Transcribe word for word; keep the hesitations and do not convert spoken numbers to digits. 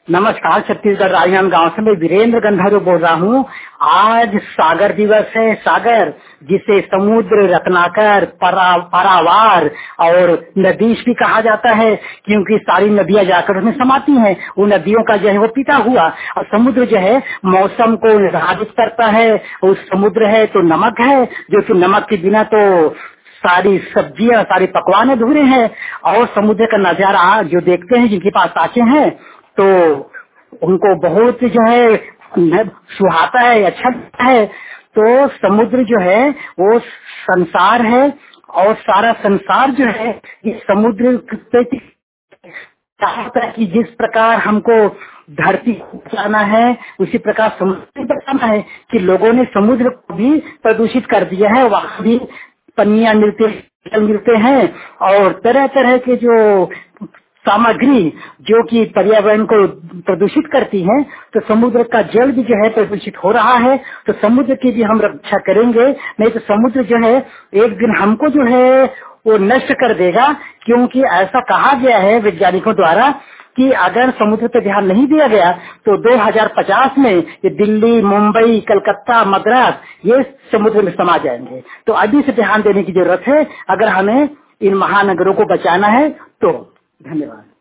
नमस्कार, छत्तीसगढ़ राजनांदगांव गांव से मैं वीरेंद्र गंधर्व बोल रहा हूँ। आज सागर दिवस है। सागर जिसे समुद्र, रत्नाकर, परा, पारावार और नदीश भी कहा जाता है, क्योंकि सारी नदियाँ जाकर उसमें समाती हैं। वो नदियों का जो है वो पिता हुआ, और समुद्र जो है मौसम को निर्धारित करता है। उस समुद्र है तो नमक है, जो कि नमक के बिना तो सारी सब्जियां, सारी पकवान अधूरे हैं। और समुद्र का नजारा जो देखते हैं, जिनके पास आंखें हैं तो उनको बहुत जो है सुहाता है, अच्छा लगता है। तो समुद्र जो है वो संसार है, और सारा संसार जो है ये समुद्र पे चाहता है कि जिस प्रकार हमको धरती को बचाना है, उसी प्रकार समुद्र को बचाना है। कि लोगों ने समुद्र को भी प्रदूषित कर दिया है। वहाँ भी पनिया मिलते जल मिलते हैं, और तरह तरह के जो सामग्री जो कि पर्यावरण को प्रदूषित करती है, तो समुद्र का जल भी जो है प्रदूषित हो रहा है। तो समुद्र की भी हम रक्षा करेंगे, नहीं तो समुद्र जो है एक दिन हमको जो है वो नष्ट कर देगा। क्योंकि ऐसा कहा गया है वैज्ञानिकों द्वारा कि अगर समुद्र पर ध्यान नहीं दिया गया तो दो हज़ार पचास में ये दिल्ली, मुंबई, कलकत्ता, मद्रास ये समुद्र में समा जाएंगे। तो अभी से ध्यान देने की जरूरत है, अगर हमें इन महानगरों को बचाना है तो। धन्यवाद।